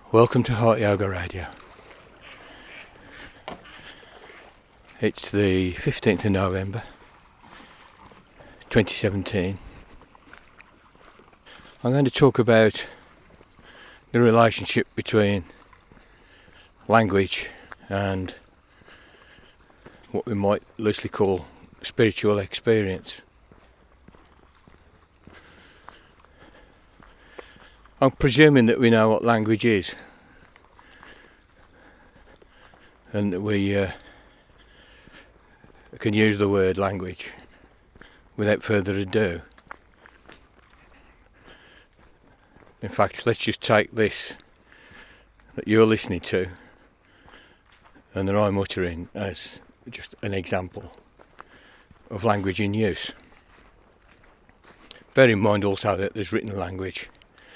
Welcome to Heart Yoga Radio. It's the 15th of November 2017. I'm going to talk about the relationship between language and what we might loosely call spiritual experience. I'm presuming that we know what language is and that we can use the word language without further ado. In fact, let's just take this that you're listening to and that I'm uttering as just an example of language in use. Bear in mind also that there's written language,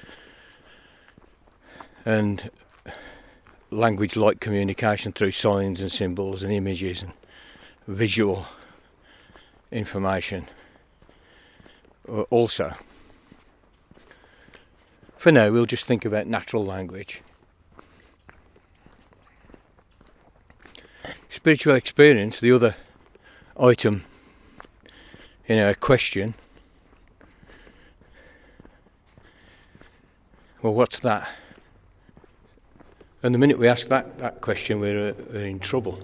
and language like communication through signs and symbols and images and visual information also. For now, we'll just think about natural language. Spiritual experience, the other item in our question. Well, what's that? And the minute we ask that question, we're in trouble.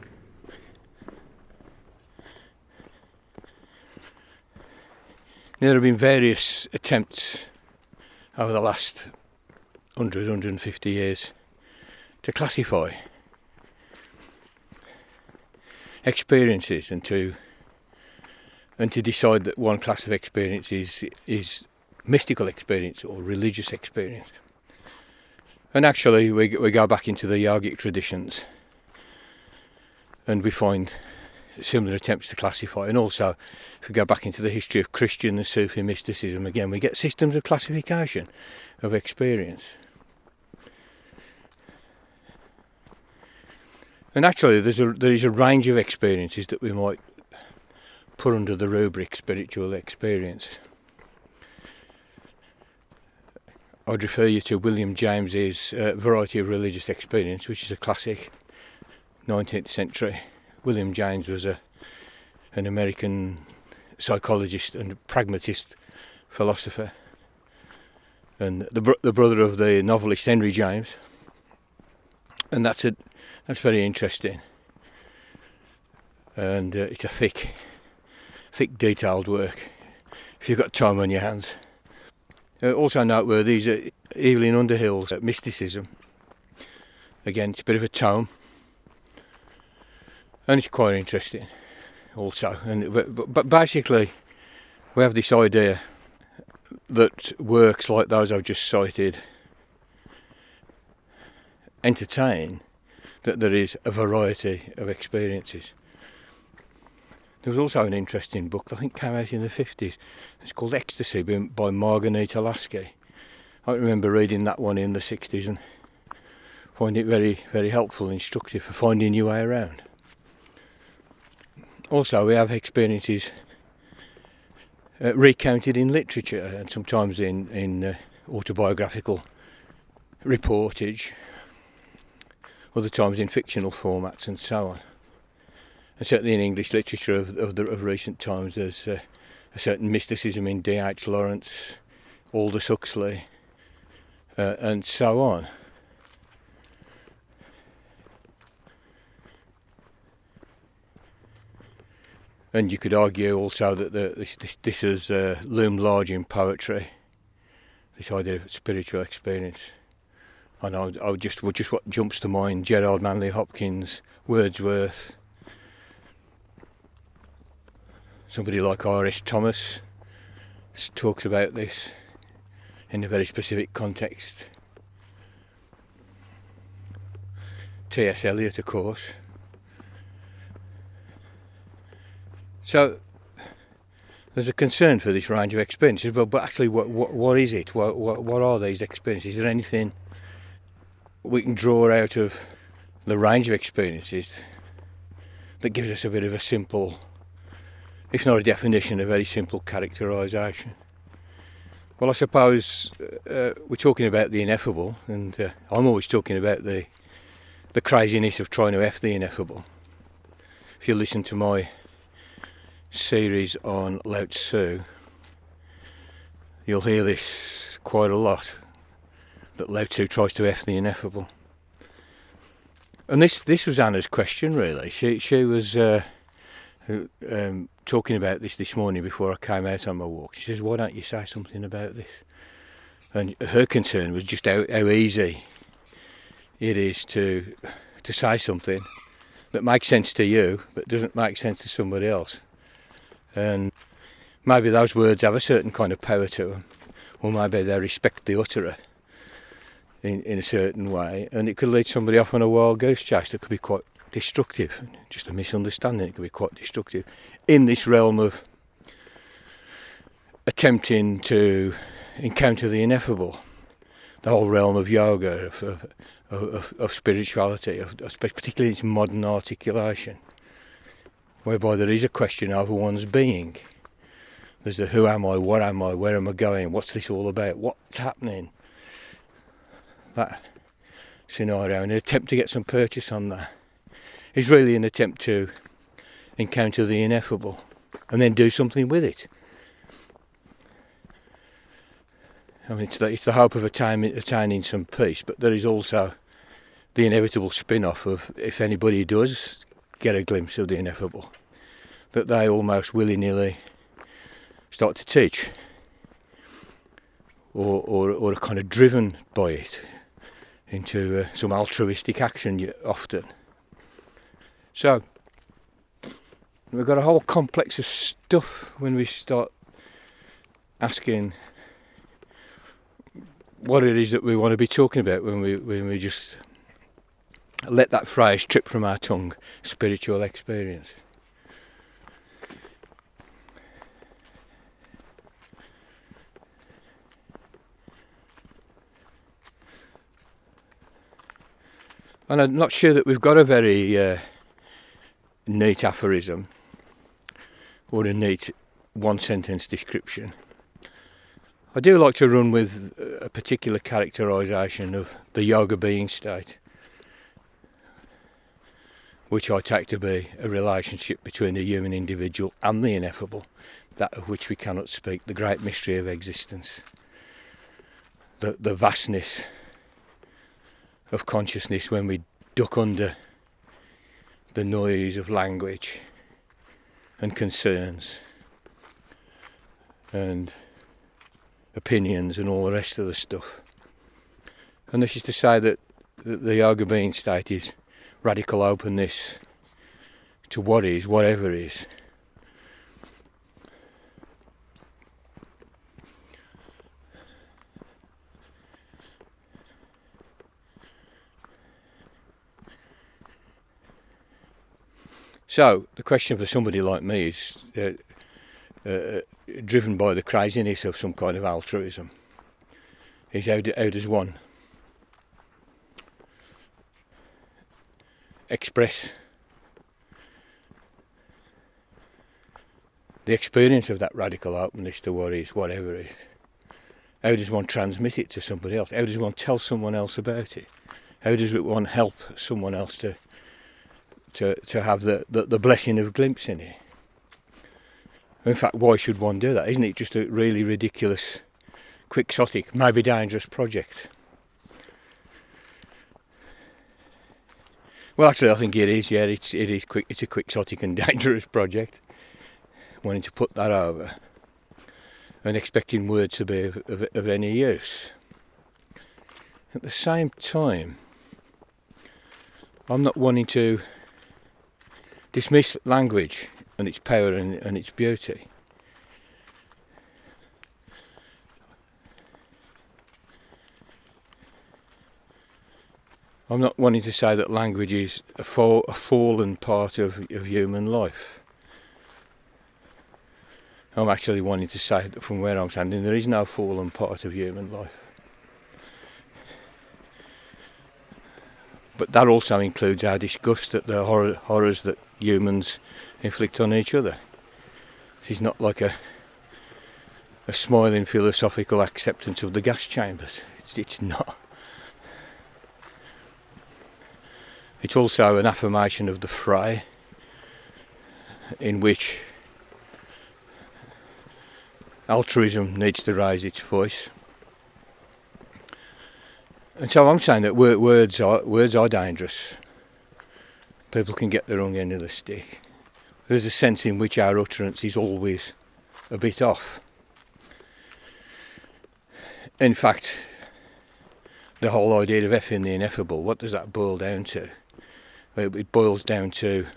There have been various attempts over the last 150 years to classify experiences and to decide that one class of experience is mystical experience or religious experience. And actually we go back into the yogic traditions and we find similar attempts to classify. And also, if we go back into the history of Christian and Sufi mysticism, again we get systems of classification of experience. And actually there is a range of experiences that we might put under the rubric spiritual experience. I'd refer you to William James's Variety of Religious Experience, which is a classic 19th century. William James was an American psychologist and pragmatist philosopher, and the brother of the novelist Henry James. And that's very interesting. And it's a thick, detailed work if you've got time on your hands. Also noteworthy is Evelyn Underhill's mysticism. Again, it's a bit of a tome, and it's quite interesting also. But basically, we have this idea that works like those I've just cited entertain that there is a variety of experiences. There was also an interesting book, I think came out in the 50s. It's called Ecstasy by Margarita Lasky. I remember reading that one in the 60s and find it very, very helpful and instructive for finding your way around. Also, we have experiences recounted in literature and sometimes in autobiographical reportage, other times in fictional formats and so on. And certainly in English literature of recent times, there's a certain mysticism in D.H. Lawrence, Aldous Huxley, and so on. And you could argue also that this has loomed large in poetry, this idea of spiritual experience. And I would just what jumps to mind: Gerard Manley Hopkins, Wordsworth. Somebody like R.S. Thomas talks about this in a very specific context. T.S. Eliot, of course. So there's a concern for this range of experiences, but actually what is it? What are these experiences? Is there anything we can draw out of the range of experiences that gives us a bit of a simple, if not a definition, a very simple characterisation? Well, I suppose we're talking about the ineffable, and I'm always talking about the craziness of trying to F the ineffable. If you listen to my series on Lao Tzu, you'll hear this quite a lot, that Lao Tzu tries to F the ineffable. And this was Anna's question, really. She was talking about this morning before I came out on my walk. She says, why don't you say something about this? And her concern was just how easy it is to say something that makes sense to you but doesn't make sense to somebody else. And maybe those words have a certain kind of power to them, or maybe they respect the utterer in a certain way, and it could lead somebody off on a wild goose chase that could be quite destructive. Just a misunderstanding, it could be quite destructive in this realm of attempting to encounter the ineffable, the whole realm of yoga, of spirituality, particularly its modern articulation, whereby there is a question over one's being. There's the who am I, what am I, where am I going, what's this all about, what's happening, that scenario. And an attempt to get some purchase on that is really an attempt to encounter the ineffable and then do something with it. I mean, it's the hope of attaining some peace, but there is also the inevitable spin-off of, if anybody does get a glimpse of the ineffable, that they almost willy-nilly start to teach, or are kind of driven by it into some altruistic action often. So we've got a whole complex of stuff when we start asking what it is that we want to be talking about when we just let that phrase trip from our tongue, spiritual experience. And I'm not sure that we've got a very neat aphorism or a neat one-sentence description. I do like to run with a particular characterisation of the yoga being state, which I take to be a relationship between the human individual and the ineffable, that of which we cannot speak, the great mystery of existence, the vastness of consciousness when we duck under the noise of language and concerns and opinions and all the rest of the stuff. And this is to say that the yoga being state is radical openness to what is, whatever is. So the question for somebody like me is driven by the craziness of some kind of altruism, is how does one express the experience of that radical openness to what is, whatever is? How does one transmit it to somebody else? How does one tell someone else about it? How does one help someone else to have the blessing of a glimpse in it? In fact, why should one do that? Isn't it just a really ridiculous, quixotic, maybe dangerous project? Well, actually, I think it is. Yeah, it's a quixotic and dangerous project. Wanting to put that over and expecting words to be of any use. At the same time, I'm not wanting to dismiss language and its power and its beauty. I'm not wanting to say that language is a fallen part of human life. I'm actually wanting to say that from where I'm standing, there is no fallen part of human life. But that also includes our disgust at the horrors that humans inflict on each other. This is not like a a smiling philosophical acceptance of the gas chambers. It's not. It's also an affirmation of the fray, in which altruism needs to raise its voice. And so I'm saying that words are dangerous. People can get the wrong end of the stick. There's a sense in which our utterance is always a bit off. In fact, the whole idea of effing the ineffable, what does that boil down to? Well, it boils down to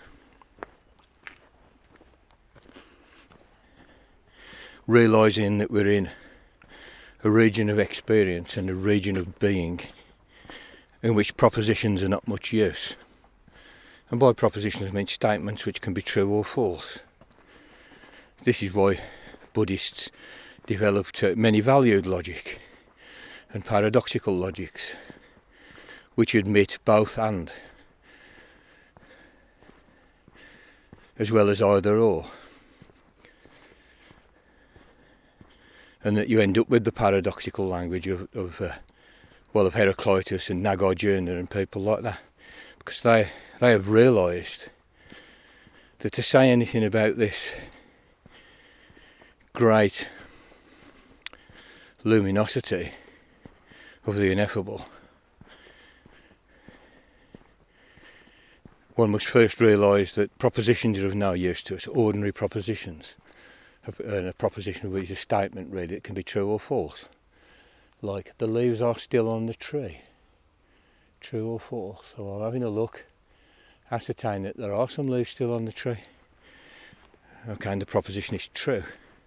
realising that we're in a region of experience and a region of being in which propositions are not much use. And by propositions I mean statements which can be true or false. This is why Buddhists developed many valued logic and paradoxical logics, which admit both and, as well as either or. And that you end up with the paradoxical language of Heraclitus and Nagarjuna and people like that, because they have realised that to say anything about this great luminosity of the ineffable, one must first realise that propositions are of no use to us, ordinary propositions. And a proposition which is a statement really, it can be true or false. Like, the leaves are still on the tree. True or false? So I'm having a look, ascertain that there are some leaves still on the tree. Okay, and the proposition is true.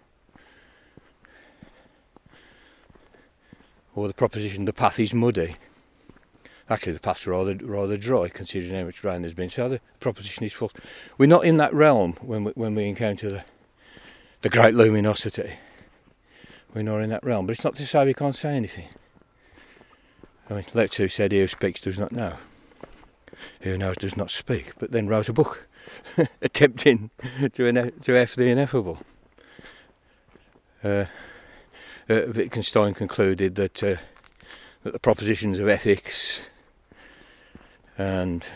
Or the proposition, the path is muddy. Actually, the path's rather dry, considering how much rain there's been. So the proposition is false. We're not in that realm when we encounter the great luminosity. We're not in that realm. But it's not to say we can't say anything. I mean, Lao Tzu said, "He who speaks does not know. He who knows does not speak." But then wrote a book attempting to F the ineffable. Wittgenstein concluded that the propositions of ethics and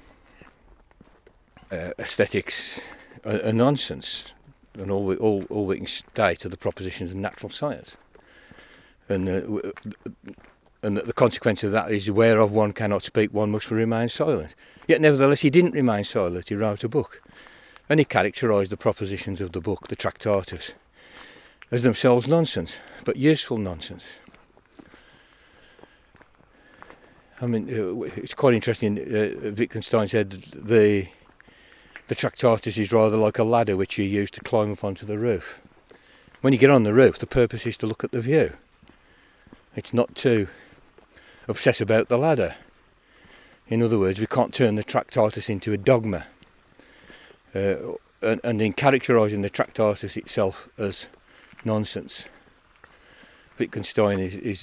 aesthetics are nonsense, and all we can state are the propositions of natural science, and that the consequence of that is, whereof one cannot speak, one must remain silent. Yet nevertheless he didn't remain silent, he wrote a book, and he characterised the propositions of the book, the Tractatus, as themselves nonsense, but useful nonsense. I mean, it's quite interesting. Wittgenstein said the Tractatus is rather like a ladder which you use to climb up onto the roof. When you get on the roof, the purpose is to look at the view. It's not to obsess about the ladder. In other words, we can't turn the Tractatus into a dogma. And in characterising the Tractatus itself as nonsense, Wittgenstein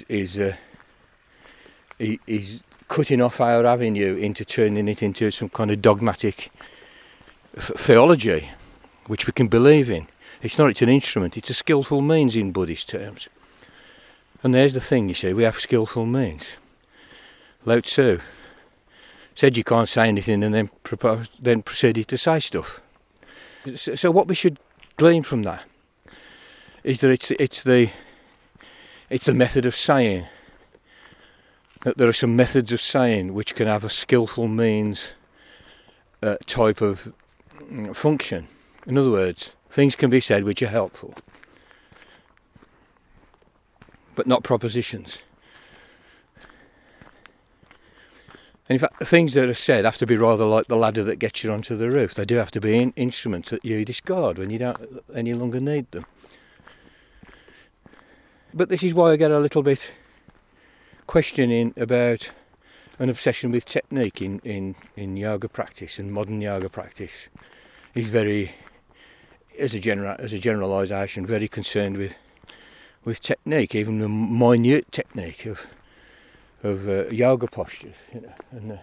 is cutting off our avenue into turning it into some kind of dogmatic theology which we can believe in. It's an instrument, it's a skillful means in Buddhist terms. And there's the thing, you see, we have skillful means. Lao Tzu said you can't say anything and then proceeded to say stuff. So what we should glean from that is that it's the method of saying. That there are some methods of saying which can have a skillful means type of function. In other words, things can be said which are helpful, but not propositions. And in fact, the things that are said have to be rather like the ladder that gets you onto the roof. They do have to be instruments that you discard when you don't any longer need them. But this is why I get a little bit questioning about an obsession with technique in yoga practice, and modern yoga practice is very, as a generalisation, very concerned with technique, even the minute technique of yoga postures. You know, and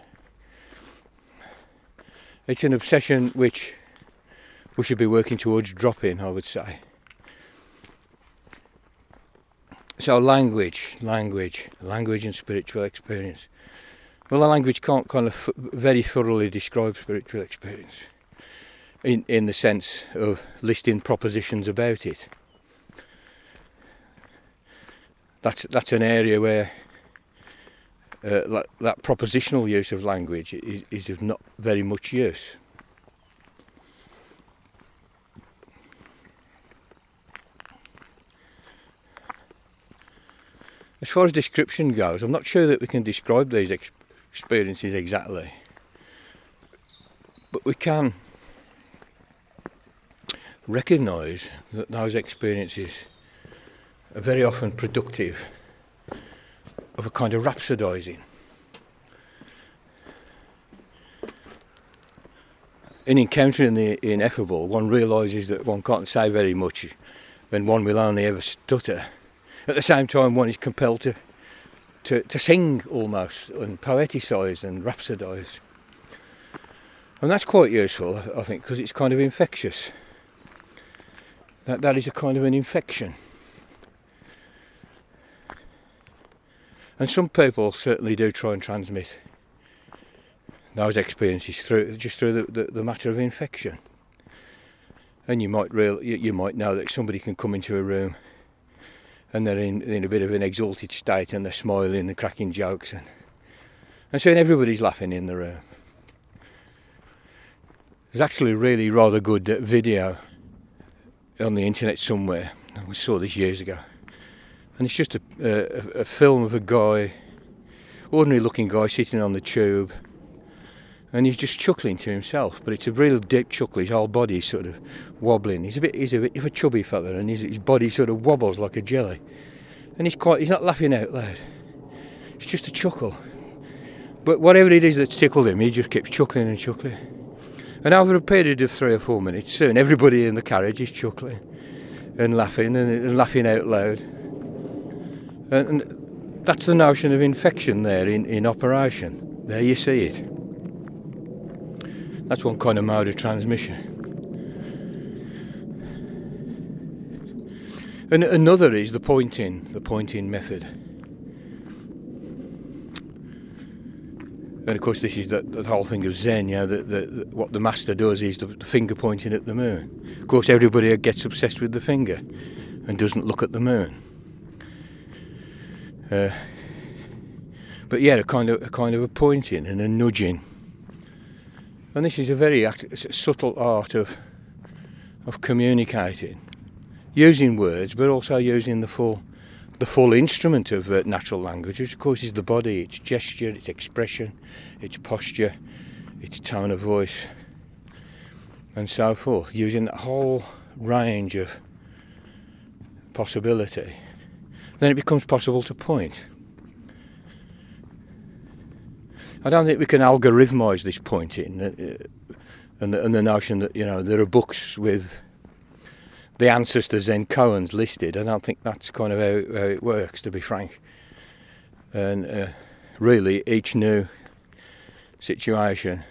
it's an obsession which we should be working towards dropping, I would say. So language and spiritual experience. Well, the language can't kind of very thoroughly describe spiritual experience in the sense of listing propositions about it. That's an area where that propositional use of language is of not very much use. As far as description goes, I'm not sure that we can describe these experiences exactly, but we can recognise that those experiences are very often productive of a kind of rhapsodising. In encountering the ineffable, one realises that one can't say very much and one will only ever stutter. At the same time, one is compelled to sing almost and poeticise and rhapsodise. And that's quite useful, I think, because it's kind of infectious. That is a kind of an infection. And some people certainly do try and transmit those experiences through the matter of infection. And you might know that somebody can come into a room and they're in a bit of an exalted state and they're smiling and cracking jokes and soon everybody's laughing in the room. There's actually a really rather good video on the internet somewhere. I saw this years ago. And it's just a film of a guy, ordinary looking guy sitting on the tube, and he's just chuckling to himself, but it's a real deep chuckle. His whole body's sort of wobbling. He's a bit of a chubby fella, and his body sort of wobbles like a jelly. And he's not laughing out loud. It's just a chuckle. But whatever it is that's tickled him, he just keeps chuckling and chuckling. And over a period of 3 or 4 minutes, soon everybody in the carriage is chuckling and laughing and laughing out loud. And that's the notion of infection there in operation. There you see it. That's one kind of mode of transmission. And another is the pointing method. And of course this is the whole thing of Zen, what the master does is the finger pointing at the moon. Of course everybody gets obsessed with the finger and doesn't look at the moon. But yeah, a kind of a pointing and a nudging. And this is a very subtle art of communicating, using words, but also using the full instrument of natural language, which of course is the body, its gesture, its expression, its posture, its tone of voice, and so forth. Using that whole range of possibility, then it becomes possible to point. I don't think we can algorithmise this pointing and the notion that there are books with the ancestors and koans listed. I don't think that's kind of how it works, to be frank. And really, each new situation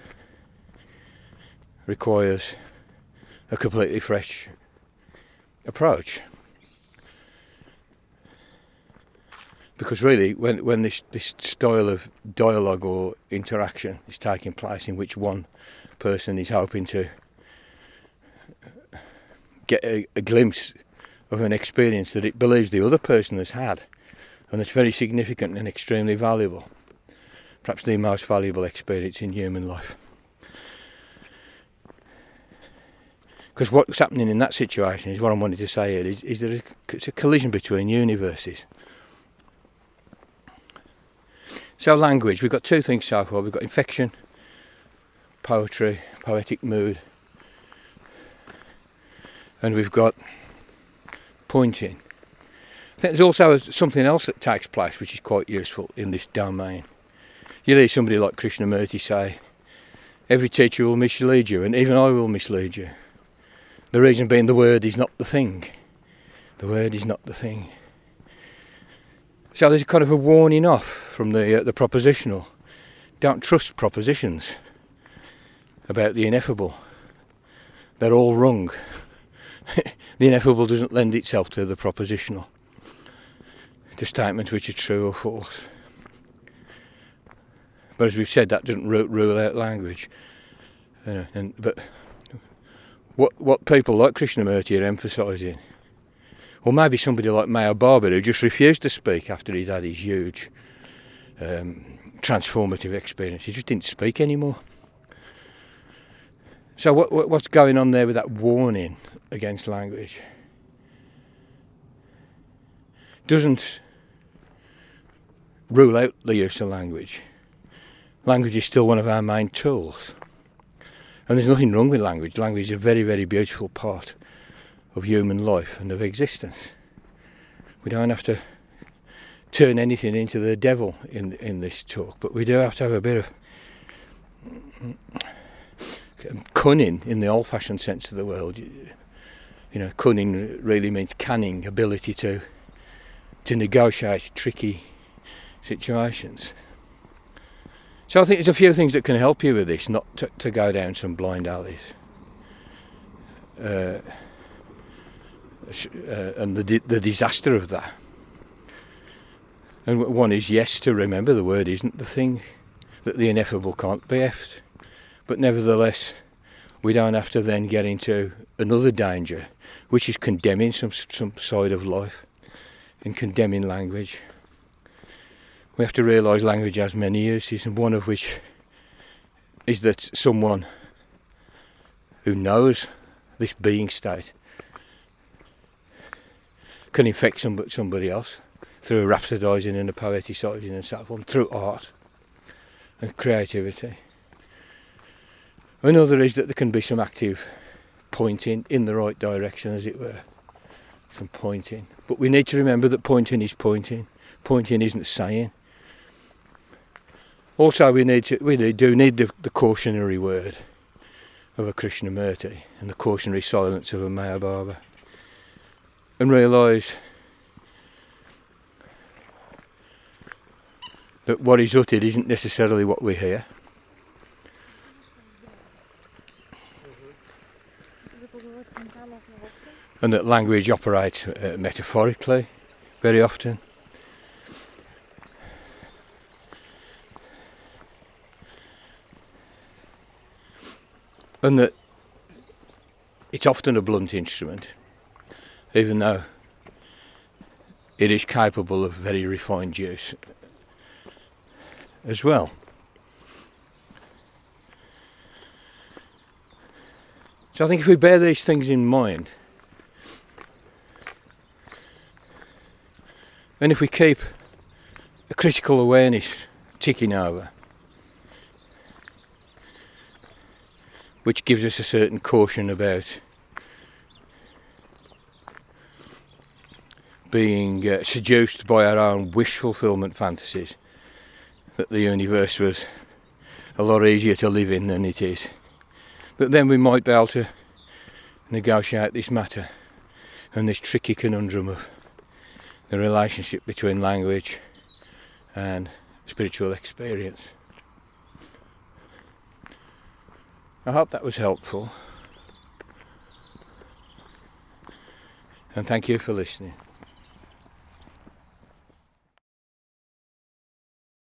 requires a completely fresh approach. Because really, when this style of dialogue or interaction is taking place in which one person is hoping to get a glimpse of an experience that it believes the other person has had, and that's very significant and extremely valuable, perhaps the most valuable experience in human life. Because what's happening in that situation is what I'm wanting to say here, is there it's a collision between universes. So language, we've got two things so far. We've got infection, poetry, poetic mood, and we've got pointing. I think there's also something else that takes place which is quite useful in this domain. You hear somebody like Krishnamurti say, every teacher will mislead you, and even I will mislead you. The reason being the word is not the thing. The word is not the thing. So there's a kind of a warning off from the propositional. Don't trust propositions about the ineffable. They're all wrong. The ineffable doesn't lend itself to the propositional. to statements which are true or false. But as we've said, that doesn't rule out language. But what people like Krishnamurti are emphasising, or maybe somebody like Mayababa, who just refused to speak after he'd had his huge transformative experience. He just didn't speak anymore. So what's going on there with that warning against language? Doesn't rule out the use of language. Language is still one of our main tools. And there's nothing wrong with language. Language is a very, very beautiful part of human life and of existence. We don't have to turn anything into the devil in this talk, but we do have to have a bit of cunning in the old-fashioned sense of the word. You know, cunning really means canning, ability to negotiate tricky situations. So I think there's a few things that can help you with this, not to go down some blind alleys. And the disaster of that. And one is, yes, to remember the word isn't the thing, that the ineffable can't be effed. But nevertheless, we don't have to then get into another danger, which is condemning some side of life and condemning language. We have to realise language has many uses, and one of which is that someone who knows this being state can infect somebody else through a rhapsodising and a poeticising and so on, through art and creativity. Another is that there can be some active pointing in the right direction, as it were. Some pointing. But we need to remember that pointing is pointing. Pointing isn't saying. Also, we do need the cautionary word of a Krishnamurti and the cautionary silence of a Mayababa, and realise that what is uttered isn't necessarily what we hear. And that language operates metaphorically very often. And that it's often a blunt instrument, even though it is capable of very refined use as well. So I think if we bear these things in mind, and if we keep a critical awareness ticking over, which gives us a certain caution about being seduced by our own wish fulfillment fantasies, that the universe was a lot easier to live in than it is, that then we might be able to negotiate this matter and this tricky conundrum of the relationship between language and spiritual experience. I hope that was helpful, and thank you for listening.